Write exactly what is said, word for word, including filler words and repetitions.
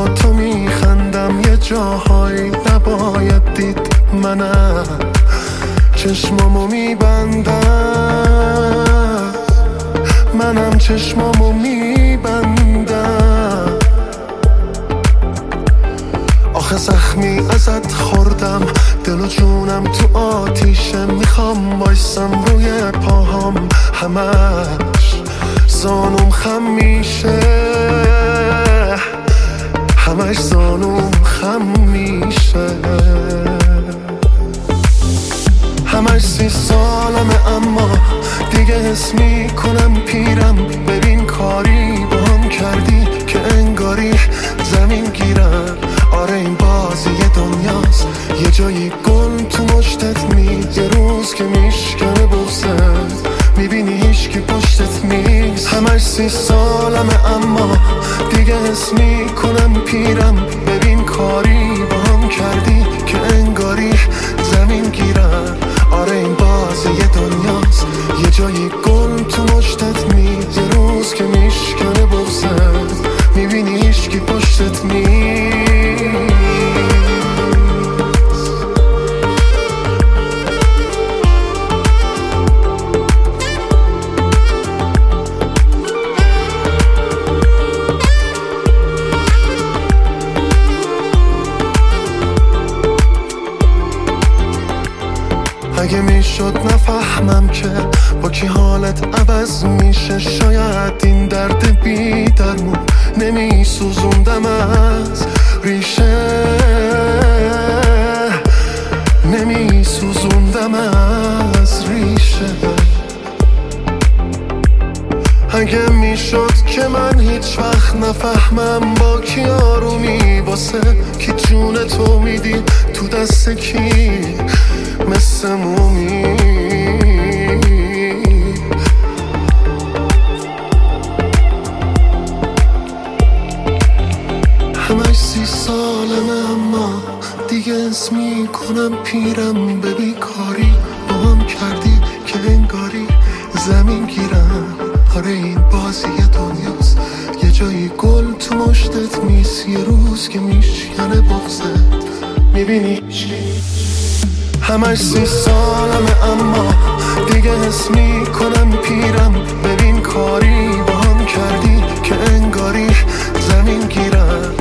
با تو میخندم یه جاهایی نباید دید منم چشمامو میبندم منم چشمامو میبندم آخه زخمی ازت خوردم دل و جونم تو آتیشه میخوام بایستم روی پاهام همش زانوم خم میشه همش زانوم خم میشه همش سی سالمه اما دیگه حس میکنم پیرم ببین کاری با هم کردی که انگاری زمین گیرم آره این بازی دنیاست یه جایی گل تو مشتت نیست یه روز که میشکنه بغزت میبینی هیچ کی پشتت نیست همش سی سالمه اما دیگه حس میکنم پیرم ببین کاری با هم کردی که انگاری زمین گیرم آره این بازی دنیاست یه جایی گل تو مشتت نیست یه روز که میشکنه بغزت میبینی هیچ کی پشتت نیست اگه میشد نفهمم که با کی حالت عوض میشه شاید این درد بی درمون نمیسوزوندم از ریشه نمیسوزوندم از ریشه اگه میشد که من هیچ وقت نفهمم با کی آرومی واسه کی جون تو میدی تو دست کی مثل مومی همش سی سالمه اما دیگه اسم میکنم پیرم ببین کاری با هم کردی که انگاری زمین گیرم آره این بازی دنیاست یه جایی گل تو مشتت نیست یه روز که میشکنه بغزت میبینی همش سی سالمه اما دیگه حس میکنم پیرم ببین کاری با هم کردی که انگاری زمین گیرم